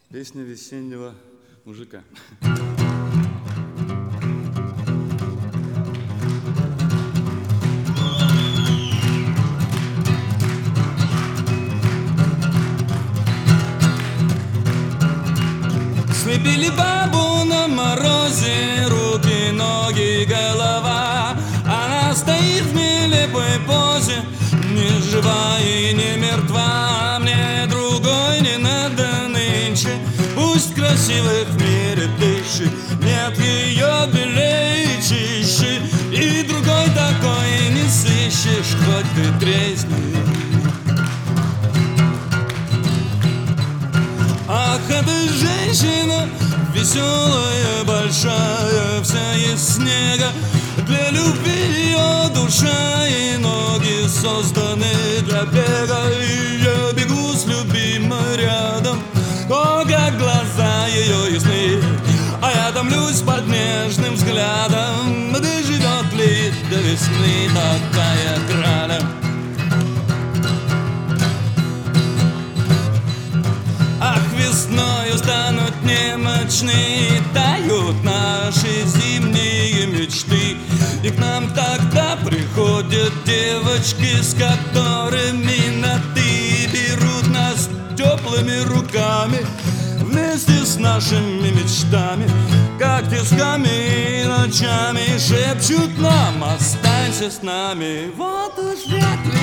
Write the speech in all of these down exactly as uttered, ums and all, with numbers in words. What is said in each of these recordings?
Песня весеннего мужика. Слепили бабу на морозе, руки, ноги, голова. Она стоит в нелепой позе, не жива и не мертва. Мне другой не надо нынче, пусть красивых в мире тысячи, нет ее белее и чище, и другой такой не сыщешь, хоть ты тресни. Ах, эта женщина веселая, большая, вся из снега. Для любви ее душа и ноги созданы для бега. И я бегу с любимой рядом, о, как глаза ее ясны, а я томлюсь под нежным взглядом. Доживет ли до весны такая крада? Весною станут немощны, тают наши зимние мечты. И к нам тогда приходят девочки, с которыми на «ты», берут нас теплыми руками вместе с нашими мечтами, как тисками и ночами шепчут нам: останься с нами. Вот уж вряд ли.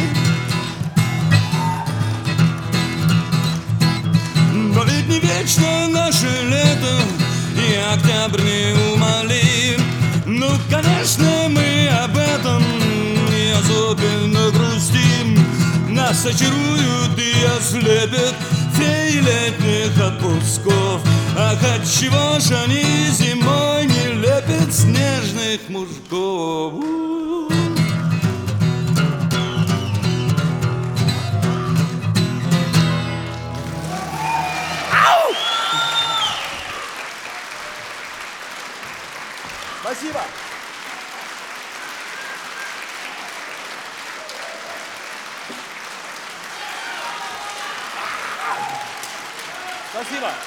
Но ведь не вечно наше лето, и октябрь неумолим. Ну, конечно, мы об этом не особенно грустим. Нас очаруют и ослепят феи летних отпусков. Ах, отчего ж они зимой не лепят снежных мужиков? Спасибо. Спасибо.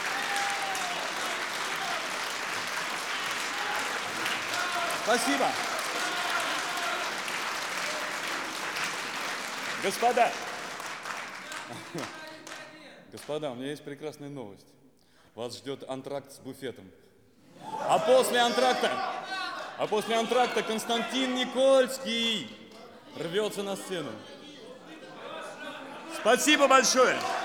Спасибо. Господа. Господа, у меня есть прекрасная новость. Вас ждет антракт с буфетом. А после антракта, а после антракта Константин Никольский рвется на сцену. Спасибо большое.